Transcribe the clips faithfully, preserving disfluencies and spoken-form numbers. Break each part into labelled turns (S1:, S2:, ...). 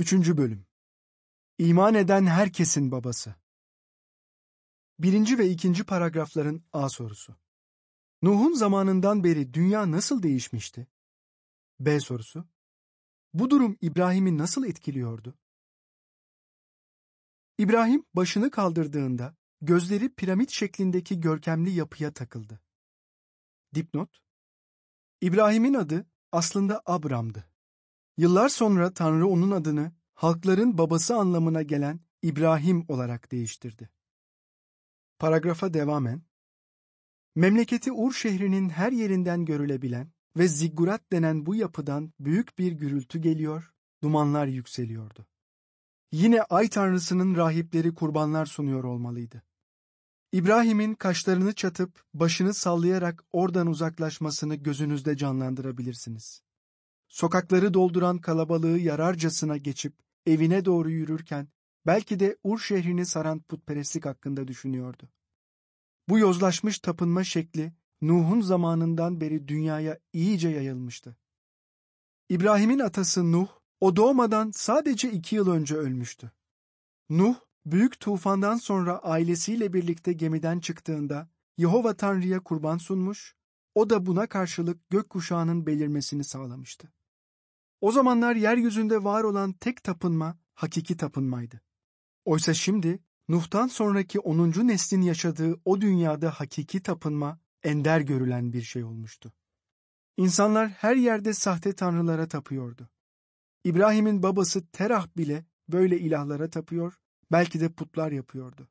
S1: Üçüncü Bölüm. İman eden herkesin babası. Birinci ve ikinci paragrafların A sorusu. Nuh'un zamanından beri dünya nasıl değişmişti? B sorusu. Bu durum İbrahim'i nasıl etkiliyordu? İbrahim başını kaldırdığında gözleri piramit şeklindeki görkemli yapıya takıldı. Dipnot: İbrahim'in adı aslında Abram'dı. Yıllar sonra Tanrı onun adını halkların babası anlamına gelen İbrahim olarak değiştirdi. Paragrafa devamen, memleketi Ur şehrinin her yerinden görülebilen ve ziggurat denen bu yapıdan büyük bir gürültü geliyor, dumanlar yükseliyordu. Yine ay tanrısının rahipleri kurbanlar sunuyor olmalıydı. İbrahim'in kaşlarını çatıp başını sallayarak oradan uzaklaşmasını gözünüzde canlandırabilirsiniz. Sokakları dolduran kalabalığı yararcasına geçip evine doğru yürürken belki de Ur şehrini saran putperestlik hakkında düşünüyordu. Bu yozlaşmış tapınma şekli Nuh'un zamanından beri dünyaya iyice yayılmıştı. İbrahim'in atası Nuh, o doğmadan sadece iki yıl önce ölmüştü. Nuh, büyük tufandan sonra ailesiyle birlikte gemiden çıktığında Yehova Tanrı'ya kurban sunmuş, o da buna karşılık gökkuşağının belirmesini sağlamıştı. O zamanlar yeryüzünde var olan tek tapınma hakiki tapınmaydı. Oysa şimdi Nuh'tan sonraki onuncu neslin yaşadığı o dünyada hakiki tapınma ender görülen bir şey olmuştu. İnsanlar her yerde sahte tanrılara tapıyordu. İbrahim'in babası Terah bile böyle ilahlara tapıyor, belki de putlar yapıyordu.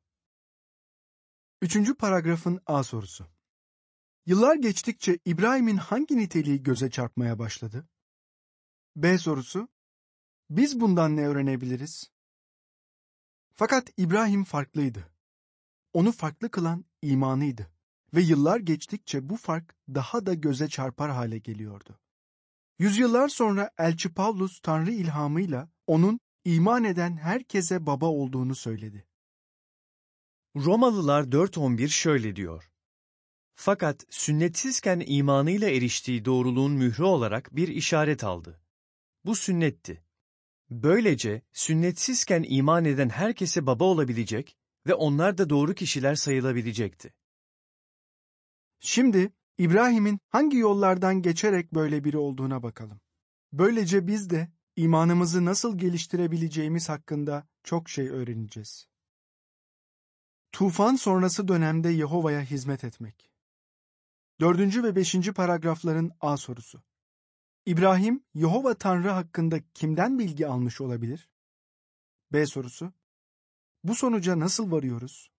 S1: Üçüncü paragrafın A sorusu. Yıllar geçtikçe İbrahim'in hangi niteliği göze çarpmaya başladı? B sorusu. Biz bundan ne öğrenebiliriz? Fakat İbrahim farklıydı. Onu farklı kılan imanıydı ve yıllar geçtikçe bu fark daha da göze çarpar hale geliyordu. Yüzyıllar sonra Elçi Pavlus Tanrı ilhamıyla onun iman eden herkese baba olduğunu söyledi.
S2: Romalılar dört on bir şöyle diyor: Fakat sünnetsizken imanıyla eriştiği doğruluğun mührü olarak bir işaret aldı. Bu sünnetti. Böylece sünnetsizken iman eden herkese baba olabilecek ve onlar da doğru kişiler sayılabilecekti.
S1: Şimdi İbrahim'in hangi yollardan geçerek böyle biri olduğuna bakalım. Böylece biz de imanımızı nasıl geliştirebileceğimiz hakkında çok şey öğreneceğiz. Tufan sonrası dönemde Yehova'ya hizmet etmek. Dördüncü ve beşinci paragrafların A sorusu. İbrahim, Yehova Tanrı hakkında kimden bilgi almış olabilir? B sorusu. Bu sonuca nasıl varıyoruz?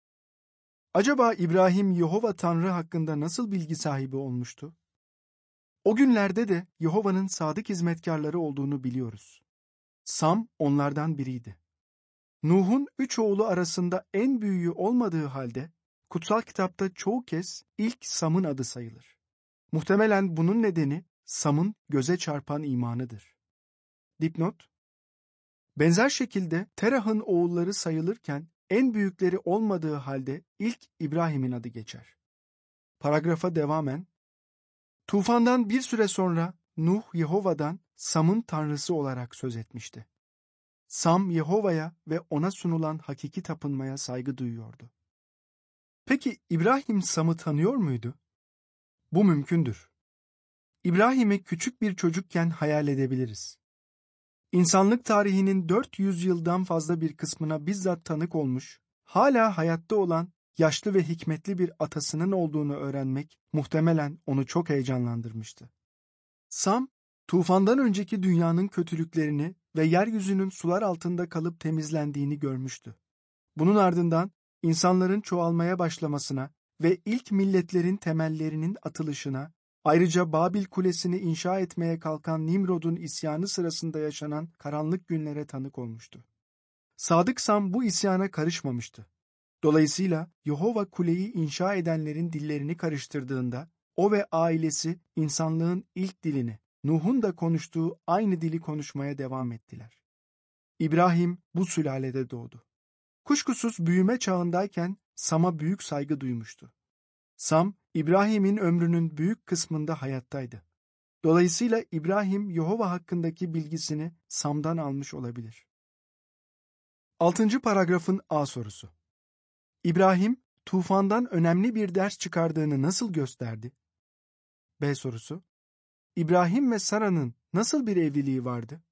S1: Acaba İbrahim Yehova Tanrı hakkında nasıl bilgi sahibi olmuştu? O günlerde de Yehova'nın sadık hizmetkarları olduğunu biliyoruz. Sam onlardan biriydi. Nuh'un üç oğlu arasında en büyüğü olmadığı halde kutsal kitapta çoğu kez ilk Sam'ın adı sayılır. Muhtemelen bunun nedeni Sam'ın göze çarpan imanıdır. Dipnot: benzer şekilde Terah'ın oğulları sayılırken en büyükleri olmadığı halde ilk İbrahim'in adı geçer. Paragrafa devamen, tufandan bir süre sonra Nuh Yehova'dan Sam'ın tanrısı olarak söz etmişti. Sam Yehova'ya ve ona sunulan hakiki tapınmaya saygı duyuyordu. Peki İbrahim Sam'ı tanıyor muydu? Bu mümkündür. İbrahim'i küçük bir çocukken hayal edebiliriz. İnsanlık tarihinin dört yüz yıldan fazla bir kısmına bizzat tanık olmuş, hala hayatta olan yaşlı ve hikmetli bir atasının olduğunu öğrenmek muhtemelen onu çok heyecanlandırmıştı. Sam, tufandan önceki dünyanın kötülüklerini ve yeryüzünün sular altında kalıp temizlendiğini görmüştü. Bunun ardından insanların çoğalmaya başlamasına ve ilk milletlerin temellerinin atılışına, ayrıca Babil Kulesi'ni inşa etmeye kalkan Nimrod'un isyanı sırasında yaşanan karanlık günlere tanık olmuştu. Sadık Sam bu isyana karışmamıştı. Dolayısıyla Yehova kuleyi inşa edenlerin dillerini karıştırdığında o ve ailesi insanlığın ilk dilini, Nuh'un da konuştuğu aynı dili konuşmaya devam ettiler. İbrahim bu sülalede doğdu. Kuşkusuz büyüme çağındayken Sam'a büyük saygı duymuştu. Sam, İbrahim'in ömrünün büyük kısmında hayattaydı. Dolayısıyla İbrahim Yehova hakkındaki bilgisini Sam'dan almış olabilir. Altıncı paragrafın A sorusu. İbrahim, tufandan önemli bir ders çıkardığını nasıl gösterdi? B sorusu. İbrahim ve Sara'nın nasıl bir evliliği vardı?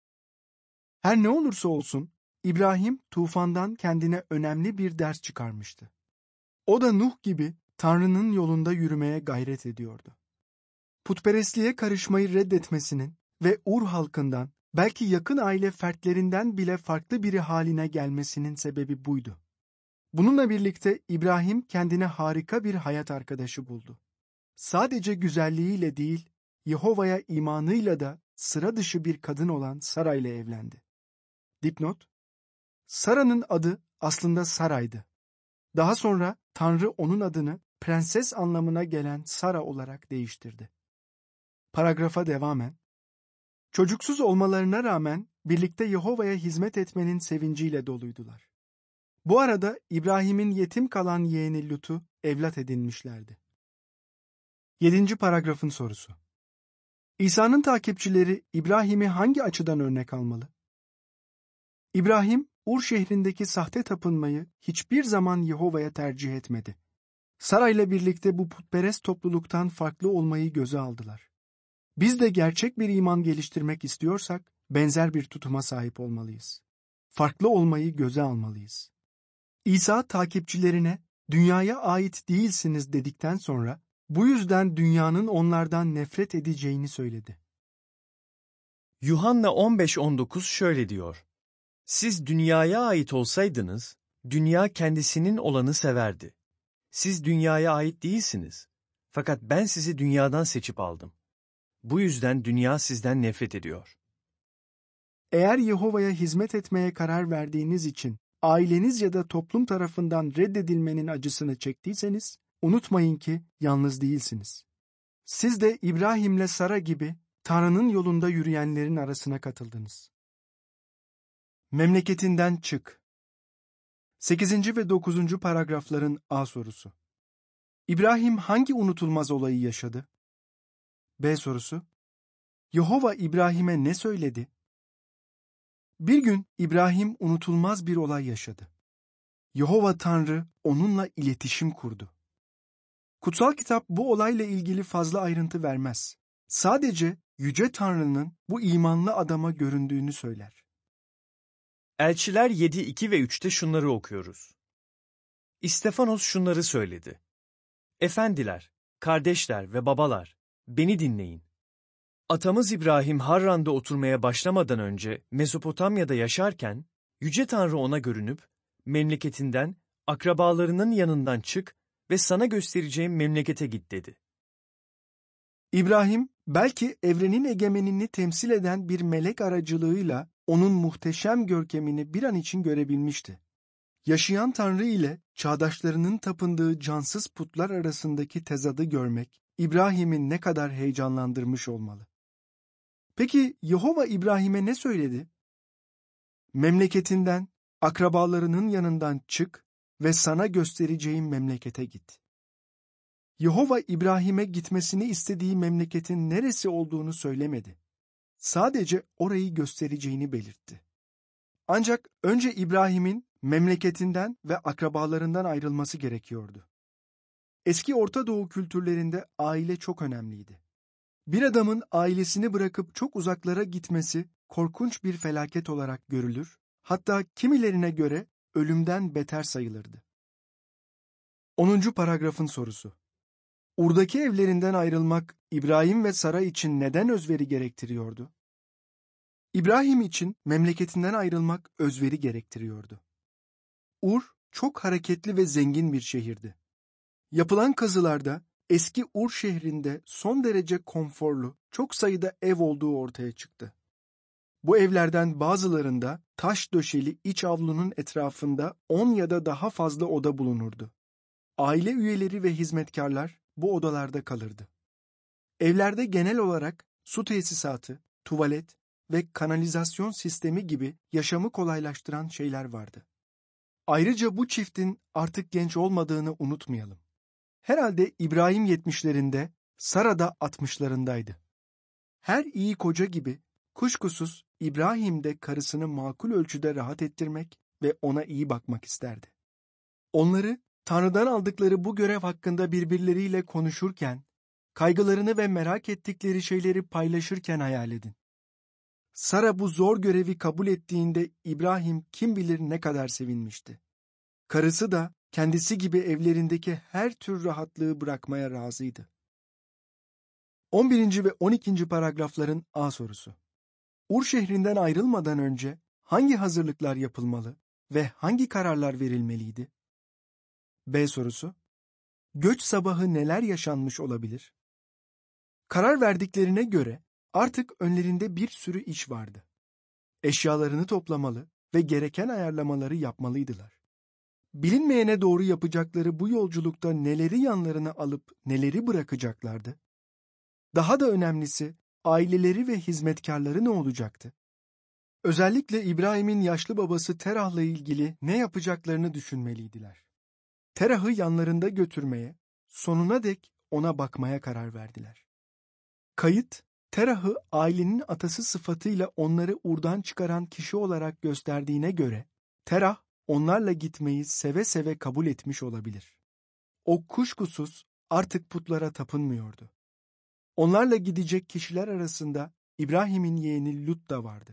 S1: Her ne olursa olsun, İbrahim tufandan kendine önemli bir ders çıkarmıştı. O da Nuh gibi Tanrı'nın yolunda yürümeye gayret ediyordu. Putperestliğe karışmayı reddetmesinin ve Ur halkından, belki yakın aile fertlerinden bile farklı biri haline gelmesinin sebebi buydu. Bununla birlikte İbrahim kendine harika bir hayat arkadaşı buldu. Sadece güzelliğiyle değil, Yehova'ya imanıyla da sıra dışı bir kadın olan Sara ile evlendi. Dipnot: Sara'nın adı aslında Sara'ydı. Daha sonra Tanrı onun adını prenses anlamına gelen Sara olarak değiştirdi. Paragrafa devamen, çocuksuz olmalarına rağmen birlikte Yehova'ya hizmet etmenin sevinciyle doluydular. Bu arada İbrahim'in yetim kalan yeğeni Lut'u evlat edinmişlerdi. Yedinci paragrafın sorusu. İsa'nın takipçileri İbrahim'i hangi açıdan örnek almalı? İbrahim, Ur şehrindeki sahte tapınmayı hiçbir zaman Yehova'ya tercih etmedi. Sara ile birlikte bu putperest topluluktan farklı olmayı göze aldılar. Biz de gerçek bir iman geliştirmek istiyorsak benzer bir tutuma sahip olmalıyız. Farklı olmayı göze almalıyız. İsa takipçilerine dünyaya ait değilsiniz dedikten sonra bu yüzden dünyanın onlardan nefret edeceğini söyledi.
S2: Yuhanna on beş on dokuz şöyle diyor. Siz dünyaya ait olsaydınız, dünya kendisinin olanı severdi. Siz dünyaya ait değilsiniz. Fakat ben sizi dünyadan seçip aldım. Bu yüzden dünya sizden nefret ediyor.
S1: Eğer Yehova'ya hizmet etmeye karar verdiğiniz için aileniz ya da toplum tarafından reddedilmenin acısını çektiyseniz, unutmayın ki yalnız değilsiniz. Siz de İbrahim'le Sara gibi Tanrı'nın yolunda yürüyenlerin arasına katıldınız. Memleketinden çık. sekizinci ve dokuzuncu paragrafların A sorusu. İbrahim hangi unutulmaz olayı yaşadı? B sorusu. Yehova İbrahim'e ne söyledi? Bir gün İbrahim unutulmaz bir olay yaşadı. Yehova Tanrı onunla iletişim kurdu. Kutsal kitap bu olayla ilgili fazla ayrıntı vermez. Sadece Yüce Tanrı'nın bu imanlı adama göründüğünü söyler.
S2: Elçiler yedi iki ve üçte şunları okuyoruz. İstefanos şunları söyledi. Efendiler, kardeşler ve babalar, beni dinleyin. Atamız İbrahim Harran'da oturmaya başlamadan önce Mezopotamya'da yaşarken, Yüce Tanrı ona görünüp, memleketinden, akrabalarının yanından çık ve sana göstereceğim memlekete git dedi.
S1: İbrahim, belki evrenin egemenini temsil eden bir melek aracılığıyla onun muhteşem görkemini bir an için görebilmişti. Yaşayan Tanrı ile çağdaşlarının tapındığı cansız putlar arasındaki tezadı görmek, İbrahim'i ne kadar heyecanlandırmış olmalı. Peki Yehova İbrahim'e ne söyledi? Memleketinden, akrabalarının yanından çık ve sana göstereceğim memlekete git. Yehova İbrahim'e gitmesini istediği memleketin neresi olduğunu söylemedi. Sadece orayı göstereceğini belirtti. Ancak önce İbrahim'in memleketinden ve akrabalarından ayrılması gerekiyordu. Eski Orta Doğu kültürlerinde aile çok önemliydi. Bir adamın ailesini bırakıp çok uzaklara gitmesi korkunç bir felaket olarak görülür, hatta kimilerine göre ölümden beter sayılırdı. onuncu paragrafın sorusu. Ur'daki evlerinden ayrılmak İbrahim ve Sara için neden özveri gerektiriyordu? İbrahim için memleketinden ayrılmak özveri gerektiriyordu. Ur çok hareketli ve zengin bir şehirdi. Yapılan kazılarda eski Ur şehrinde son derece konforlu çok sayıda ev olduğu ortaya çıktı. Bu evlerden bazılarında taş döşeli iç avlunun etrafında on ya da daha fazla oda bulunurdu. Aile üyeleri ve hizmetkarlar bu odalarda kalırdı. Evlerde genel olarak su tesisatı, tuvalet ve kanalizasyon sistemi gibi yaşamı kolaylaştıran şeyler vardı. Ayrıca bu çiftin artık genç olmadığını unutmayalım. Herhalde İbrahim yetmişlerinde, Sara da altmışlarındaydı. Her iyi koca gibi kuşkusuz İbrahim de karısını makul ölçüde rahat ettirmek ve ona iyi bakmak isterdi. Onları Tanrı'dan aldıkları bu görev hakkında birbirleriyle konuşurken, kaygılarını ve merak ettikleri şeyleri paylaşırken hayal edin. Sara bu zor görevi kabul ettiğinde İbrahim kim bilir ne kadar sevinmişti. Karısı da kendisi gibi evlerindeki her tür rahatlığı bırakmaya razıydı. on birinci ve on ikinci paragrafların A sorusu. Ur şehrinden ayrılmadan önce hangi hazırlıklar yapılmalı ve hangi kararlar verilmeliydi? B sorusu. Göç sabahı neler yaşanmış olabilir? Karar verdiklerine göre artık önlerinde bir sürü iş vardı. Eşyalarını toplamalı ve gereken ayarlamaları yapmalıydılar. Bilinmeyene doğru yapacakları bu yolculukta neleri yanlarına alıp neleri bırakacaklardı? Daha da önemlisi aileleri ve hizmetkarları ne olacaktı? Özellikle İbrahim'in yaşlı babası Terah'la ilgili ne yapacaklarını düşünmeliydiler. Terah'ı yanlarında götürmeye, sonuna dek ona bakmaya karar verdiler. Kayıt, Terah'ı ailenin atası sıfatıyla onları Ur'dan çıkaran kişi olarak gösterdiğine göre, Terah onlarla gitmeyi seve seve kabul etmiş olabilir. O kuşkusuz artık putlara tapınmıyordu. Onlarla gidecek kişiler arasında İbrahim'in yeğeni Lut da vardı.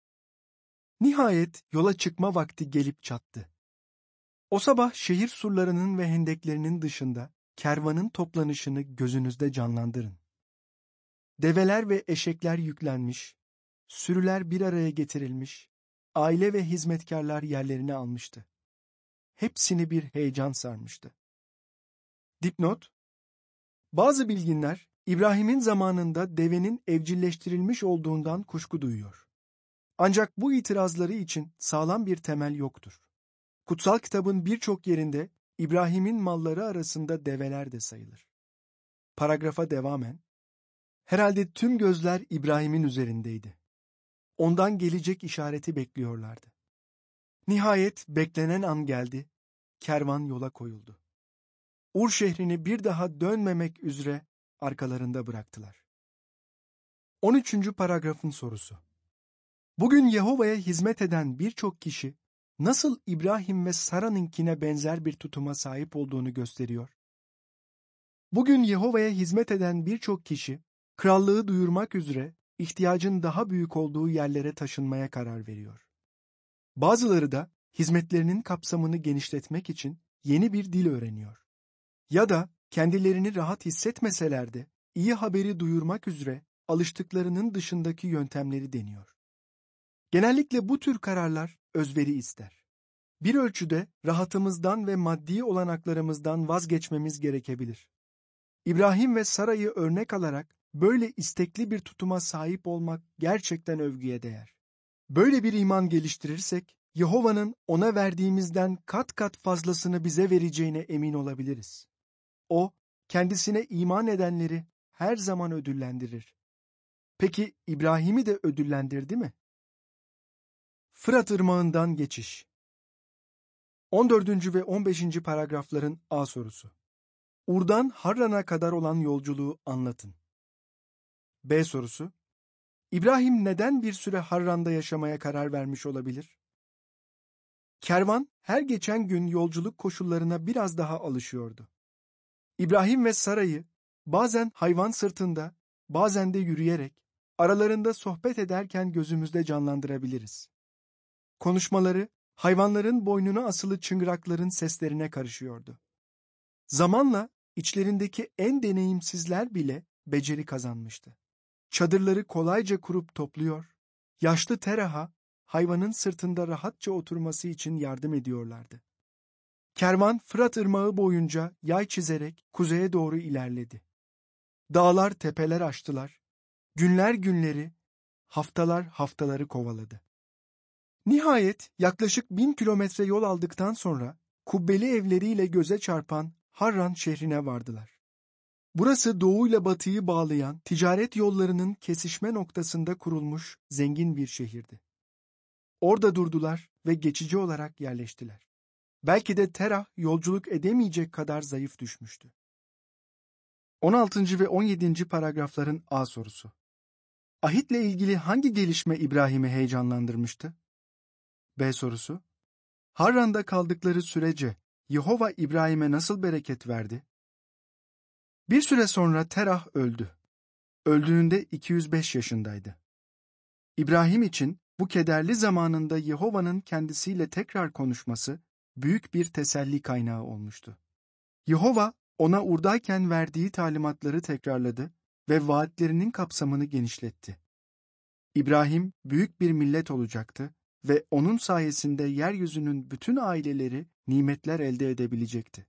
S1: Nihayet yola çıkma vakti gelip çattı. O sabah şehir surlarının ve hendeklerinin dışında kervanın toplanışını gözünüzde canlandırın. Develer ve eşekler yüklenmiş, sürüler bir araya getirilmiş, aile ve hizmetkarlar yerlerini almıştı. Hepsini bir heyecan sarmıştı. Dipnot: Bazı bilginler İbrahim'in zamanında devenin evcilleştirilmiş olduğundan kuşku duyuyor. Ancak bu itirazları için sağlam bir temel yoktur. Kutsal kitabın birçok yerinde İbrahim'in malları arasında develer de sayılır. Paragrafa devamen, herhalde tüm gözler İbrahim'in üzerindeydi. Ondan gelecek işareti bekliyorlardı. Nihayet beklenen an geldi, kervan yola koyuldu. Ur şehrini bir daha dönmemek üzere arkalarında bıraktılar. on üçüncü paragrafın sorusu. Bugün Yehova'ya hizmet eden birçok kişi nasıl İbrahim ve Sara'nınkine benzer bir tutuma sahip olduğunu gösteriyor? Bugün Yehova'ya hizmet eden birçok kişi krallığı duyurmak üzere ihtiyacın daha büyük olduğu yerlere taşınmaya karar veriyor. Bazıları da hizmetlerinin kapsamını genişletmek için yeni bir dil öğreniyor. Ya da kendilerini rahat hissetmeseler de iyi haberi duyurmak üzere alıştıklarının dışındaki yöntemleri deniyor. Genellikle bu tür kararlar özveri ister. Bir ölçüde rahatımızdan ve maddi olanaklarımızdan vazgeçmemiz gerekebilir. İbrahim ve Sara'yı örnek alarak böyle istekli bir tutuma sahip olmak gerçekten övgüye değer. Böyle bir iman geliştirirsek, Yehova'nın ona verdiğimizden kat kat fazlasını bize vereceğine emin olabiliriz. O, kendisine iman edenleri her zaman ödüllendirir. Peki İbrahim'i de ödüllendirdi mi? Fırat Irmağı'ndan geçiş. on dördüncü ve on beşinci paragrafların A sorusu. Ur'dan Harran'a kadar olan yolculuğu anlatın. B sorusu. İbrahim neden bir süre Harran'da yaşamaya karar vermiş olabilir? Kervan her geçen gün yolculuk koşullarına biraz daha alışıyordu. İbrahim ve Sara'yı bazen hayvan sırtında, bazen de yürüyerek, aralarında sohbet ederken gözümüzde canlandırabiliriz. Konuşmaları, hayvanların boynuna asılı çıngırakların seslerine karışıyordu. Zamanla içlerindeki en deneyimsizler bile beceri kazanmıştı. Çadırları kolayca kurup topluyor, yaşlı Terah'a hayvanın sırtında rahatça oturması için yardım ediyorlardı. Kervan Fırat Irmağı boyunca yay çizerek kuzeye doğru ilerledi. Dağlar tepeler aştılar, günler günleri, haftalar haftaları kovaladı. Nihayet yaklaşık bin kilometre yol aldıktan sonra kubbeli evleriyle göze çarpan Harran şehrine vardılar. Burası doğuyla batıyı bağlayan ticaret yollarının kesişme noktasında kurulmuş zengin bir şehirdi. Orada durdular ve geçici olarak yerleştiler. Belki de Terah yolculuk edemeyecek kadar zayıf düşmüştü. on altıncı ve on yedinci paragrafların A sorusu. Ahitle ilgili hangi gelişme İbrahim'i heyecanlandırmıştı? B sorusu. Harran'da kaldıkları sürece Yehova İbrahim'e nasıl bereket verdi? Bir süre sonra Terah öldü. Öldüğünde iki yüz beş yaşındaydı. İbrahim için bu kederli zamanında Yehova'nın kendisiyle tekrar konuşması büyük bir teselli kaynağı olmuştu. Yehova ona urdayken verdiği talimatları tekrarladı ve vaatlerinin kapsamını genişletti. İbrahim büyük bir millet olacaktı ve onun sayesinde yeryüzünün bütün aileleri nimetler elde edebilecekti.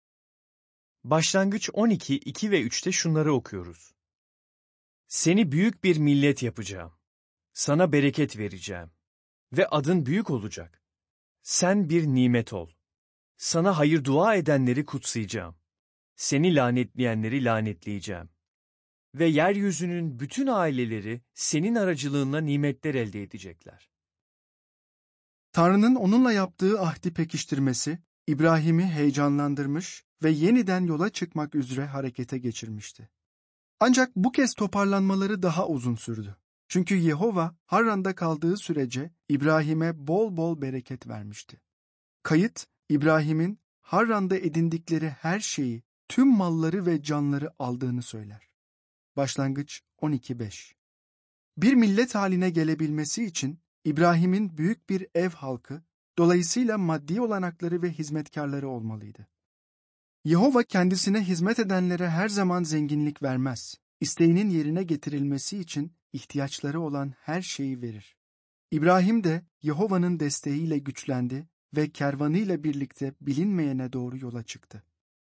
S2: Başlangıç on iki, iki ve üçte şunları okuyoruz. Seni büyük bir millet yapacağım. Sana bereket vereceğim. Ve adın büyük olacak. Sen bir nimet ol. Sana hayır dua edenleri kutsayacağım. Seni lanetleyenleri lanetleyeceğim. Ve yeryüzünün bütün aileleri senin aracılığınla nimetler elde edecekler.
S1: Tanrı'nın onunla yaptığı ahdi pekiştirmesi, İbrahim'i heyecanlandırmış ve yeniden yola çıkmak üzere harekete geçirmişti. Ancak bu kez toparlanmaları daha uzun sürdü. Çünkü Yehova Harran'da kaldığı sürece İbrahim'e bol bol bereket vermişti. Kayıt, İbrahim'in Harran'da edindikleri her şeyi, tüm malları ve canları aldığını söyler. Başlangıç on iki beş. Bir millet haline gelebilmesi için İbrahim'in büyük bir ev halkı, dolayısıyla maddi olanakları ve hizmetkarları olmalıydı. Yehova kendisine hizmet edenlere her zaman zenginlik vermez. İsteğinin yerine getirilmesi için ihtiyaçları olan her şeyi verir. İbrahim de Yehova'nın desteğiyle güçlendi ve kervanıyla birlikte bilinmeyene doğru yola çıktı.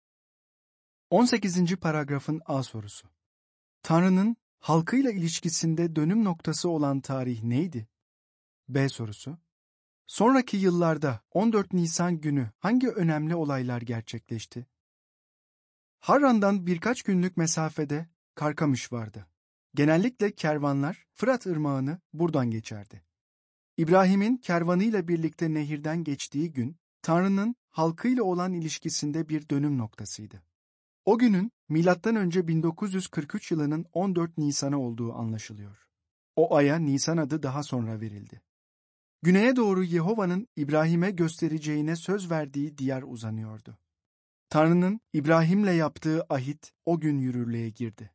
S1: on sekizinci paragrafın A sorusu. Tanrı'nın halkıyla ilişkisinde dönüm noktası olan tarih neydi? B sorusu. Sonraki yıllarda on dört Nisan günü hangi önemli olaylar gerçekleşti? Harran'dan birkaç günlük mesafede Karkamış vardı. Genellikle kervanlar Fırat Irmağı'nı buradan geçerdi. İbrahim'in kervanıyla birlikte nehirden geçtiği gün, Tanrı'nın halkıyla olan ilişkisinde bir dönüm noktasıydı. O günün milattan önce bin dokuz yüz kırk üç yılının on dört Nisan'ı olduğu anlaşılıyor. O aya Nisan adı daha sonra verildi. Güneye doğru Yehova'nın İbrahim'e göstereceğine söz verdiği diyar uzanıyordu. Tanrı'nın İbrahim'le yaptığı ahit o gün yürürlüğe girdi.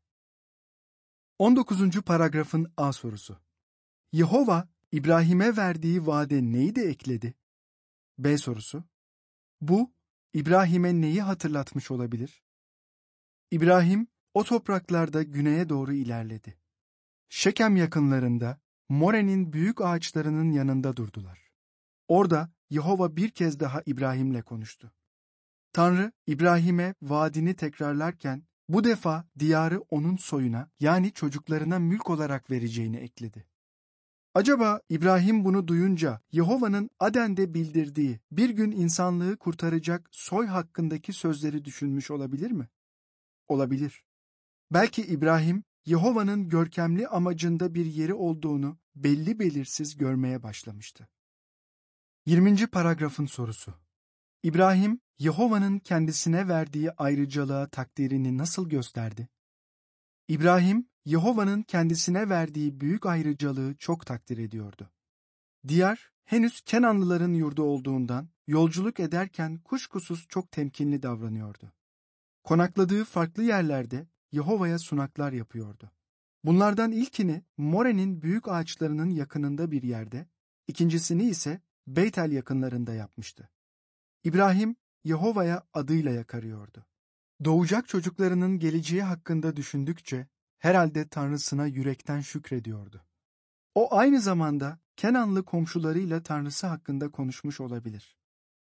S1: on dokuzuncu paragrafın A sorusu. Yehova İbrahim'e verdiği vaade neyi de ekledi? B sorusu. Bu İbrahim'e neyi hatırlatmış olabilir? İbrahim o topraklarda güneye doğru ilerledi. Şekem yakınlarında More'nin büyük ağaçlarının yanında durdular. Orada Yehova bir kez daha İbrahim'le konuştu. Tanrı İbrahim'e vaadini tekrarlarken bu defa diyarı onun soyuna, yani çocuklarına mülk olarak vereceğini ekledi. Acaba İbrahim bunu duyunca Yehova'nın Aden'de bildirdiği bir gün insanlığı kurtaracak soy hakkındaki sözleri düşünmüş olabilir mi? Olabilir. Belki İbrahim Yehova'nın görkemli amacında bir yeri olduğunu belli belirsiz görmeye başlamıştı. yirminci paragrafın sorusu. İbrahim, Yehova'nın kendisine verdiği ayrıcalığa takdirini nasıl gösterdi? İbrahim, Yehova'nın kendisine verdiği büyük ayrıcalığı çok takdir ediyordu. Diyar, henüz Kenanlıların yurdu olduğundan yolculuk ederken kuşkusuz çok temkinli davranıyordu. Konakladığı farklı yerlerde Yehova'ya sunaklar yapıyordu. Bunlardan ilkini More'nin büyük ağaçlarının yakınında bir yerde, ikincisini ise Beytel yakınlarında yapmıştı. İbrahim, Yehova'ya adıyla yakarıyordu. Doğacak çocuklarının geleceği hakkında düşündükçe, herhalde Tanrısına yürekten şükrediyordu. O aynı zamanda Kenanlı komşularıyla Tanrısı hakkında konuşmuş olabilir.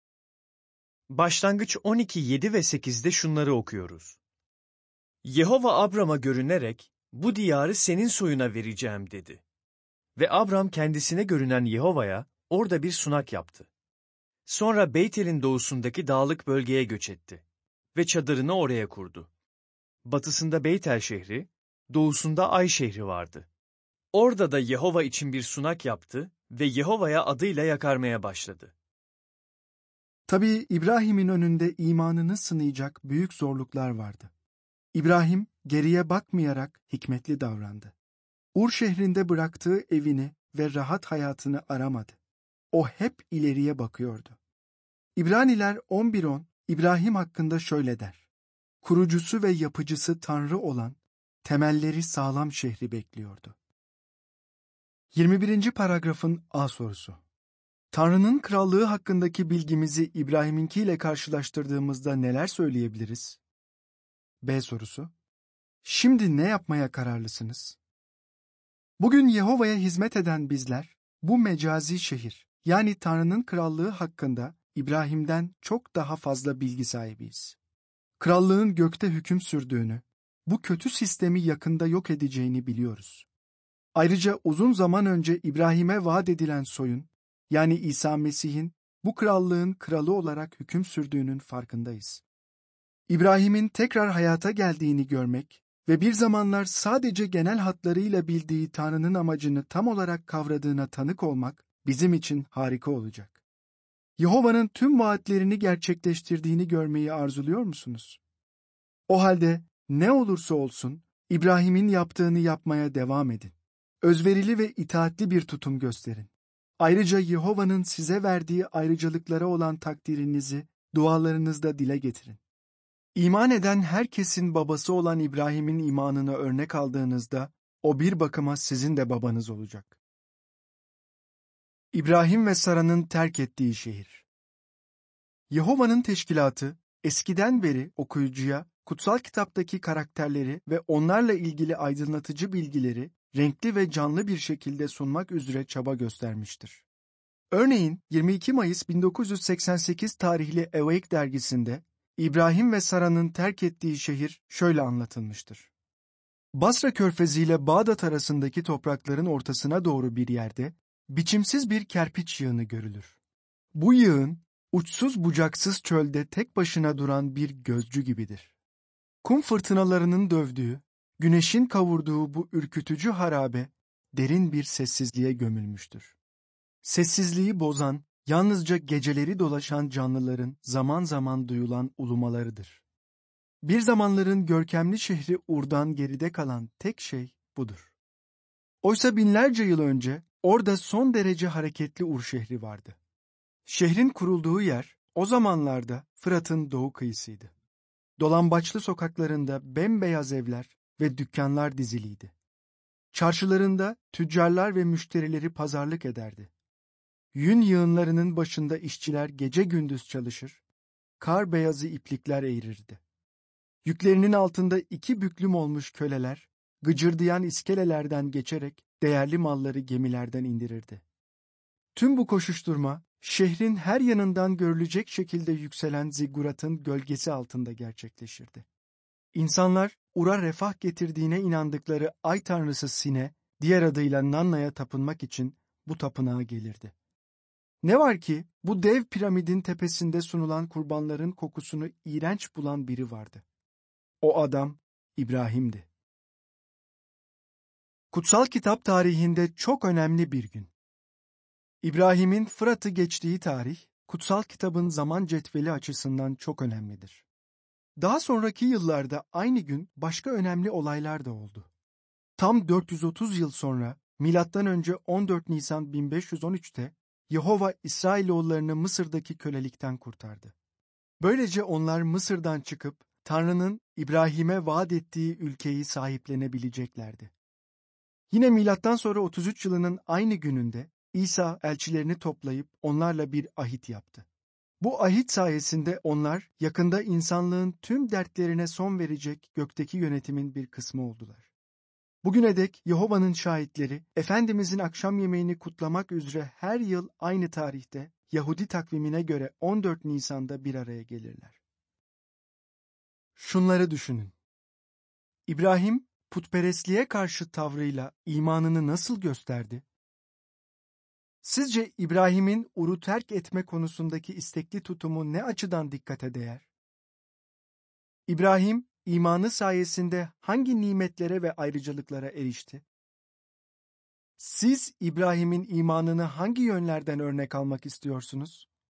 S2: Başlangıç on iki, yedi ve sekizde şunları okuyoruz. Yehova Abram'a görünerek, bu diyarı senin soyuna vereceğim dedi. Ve Abram kendisine görünen Yehova'ya orada bir sunak yaptı. Sonra Beytel'in doğusundaki dağlık bölgeye göç etti ve çadırını oraya kurdu. Batısında Beytel şehri, doğusunda Ay şehri vardı. Orada da Yehova için bir sunak yaptı ve Yehova'ya adıyla yakarmaya başladı.
S1: Tabii İbrahim'in önünde imanını sınayacak büyük zorluklar vardı. İbrahim geriye bakmayarak hikmetli davrandı. Ur şehrinde bıraktığı evini ve rahat hayatını aramadı. O hep ileriye bakıyordu. İbraniler on bir on İbrahim hakkında şöyle der: Kurucusu ve yapıcısı Tanrı olan, temelleri sağlam şehri bekliyordu. yirmi birinci paragrafın A sorusu. Tanrı'nın krallığı hakkındaki bilgimizi İbrahim'inkiyle karşılaştırdığımızda neler söyleyebiliriz? B sorusu. Şimdi ne yapmaya kararlısınız? Bugün Yehova'ya hizmet eden bizler, bu mecazi şehir, yani Tanrı'nın krallığı hakkında İbrahim'den çok daha fazla bilgi sahibiyiz. Krallığın gökte hüküm sürdüğünü, bu kötü sistemi yakında yok edeceğini biliyoruz. Ayrıca uzun zaman önce İbrahim'e vaat edilen soyun, yani İsa Mesih'in bu krallığın kralı olarak hüküm sürdüğünün farkındayız. İbrahim'in tekrar hayata geldiğini görmek ve bir zamanlar sadece genel hatlarıyla bildiği Tanrı'nın amacını tam olarak kavradığına tanık olmak bizim için harika olacak. Yehova'nın tüm vaatlerini gerçekleştirdiğini görmeyi arzuluyor musunuz? O halde ne olursa olsun İbrahim'in yaptığını yapmaya devam edin. Özverili ve itaatli bir tutum gösterin. Ayrıca Yehova'nın size verdiği ayrıcalıklara olan takdirinizi dualarınızda dile getirin. İman eden herkesin babası olan İbrahim'in imanını örnek aldığınızda o bir bakıma sizin de babanız olacak. İbrahim ve Sara'nın terk ettiği şehir. Yehova'nın teşkilatı eskiden beri okuyucuya kutsal kitaptaki karakterleri ve onlarla ilgili aydınlatıcı bilgileri renkli ve canlı bir şekilde sunmak üzere çaba göstermiştir. Örneğin yirmi iki Mayıs bin dokuz yüz seksen sekiz tarihli Awake dergisinde İbrahim ve Sara'nın terk ettiği şehir şöyle anlatılmıştır. Basra Körfezi ile Bağdat arasındaki toprakların ortasına doğru bir yerde biçimsiz bir kerpiç yığını görülür. Bu yığın uçsuz bucaksız çölde tek başına duran bir gözcü gibidir. Kum fırtınalarının dövdüğü, güneşin kavurduğu bu ürkütücü harabe derin bir sessizliğe gömülmüştür. Sessizliği bozan, yalnızca geceleri dolaşan canlıların zaman zaman duyulan ulumalarıdır. Bir zamanların görkemli şehri Ur'dan geride kalan tek şey budur. Oysa binlerce yıl önce orada son derece hareketli Ur şehri vardı. Şehrin kurulduğu yer o zamanlarda Fırat'ın doğu kıyısıydı. Dolambaçlı sokaklarında bembeyaz evler ve dükkanlar diziliydi. Çarşılarında tüccarlar ve müşterileri pazarlık ederdi. Yün yığınlarının başında işçiler gece gündüz çalışır, kar beyazı iplikler eğirirdi. Yüklerinin altında iki büklüm olmuş köleler, gıcırdayan iskelelerden geçerek değerli malları gemilerden indirirdi. Tüm bu koşuşturma, şehrin her yanından görülecek şekilde yükselen zigguratın gölgesi altında gerçekleşirdi. İnsanlar, Ur'a refah getirdiğine inandıkları ay tanrısı Sine, diğer adıyla Nanna'ya tapınmak için bu tapınağa gelirdi. Ne var ki bu dev piramidin tepesinde sunulan kurbanların kokusunu iğrenç bulan biri vardı. O adam İbrahim'di. Kutsal kitap tarihinde çok önemli bir gün. İbrahim'in Fırat'ı geçtiği tarih, kutsal kitabın zaman cetveli açısından çok önemlidir. Daha sonraki yıllarda aynı gün başka önemli olaylar da oldu. Tam dört yüz otuz yıl sonra, milattan önce on dört Nisan bin beş yüz on üç'te Yehova İsrailoğullarını Mısır'daki kölelikten kurtardı. Böylece onlar Mısır'dan çıkıp Tanrı'nın İbrahim'e vaat ettiği ülkeyi sahiplenebileceklerdi. Yine milattan sonra otuz üç yılının aynı gününde İsa elçilerini toplayıp onlarla bir ahit yaptı. Bu ahit sayesinde onlar yakında insanlığın tüm dertlerine son verecek gökteki yönetimin bir kısmı oldular. Bugüne dek Yehova'nın şahitleri, Efendimizin akşam yemeğini kutlamak üzere her yıl aynı tarihte Yahudi takvimine göre on dört Nisan'da bir araya gelirler. Şunları düşünün. İbrahim, putperestliğe karşı tavrıyla imanını nasıl gösterdi? Sizce İbrahim'in Ur'u terk etme konusundaki istekli tutumu ne açıdan dikkate değer? İbrahim, imanı sayesinde hangi nimetlere ve ayrıcalıklara erişti? Siz İbrahim'in imanını hangi yönlerden örnek almak istiyorsunuz?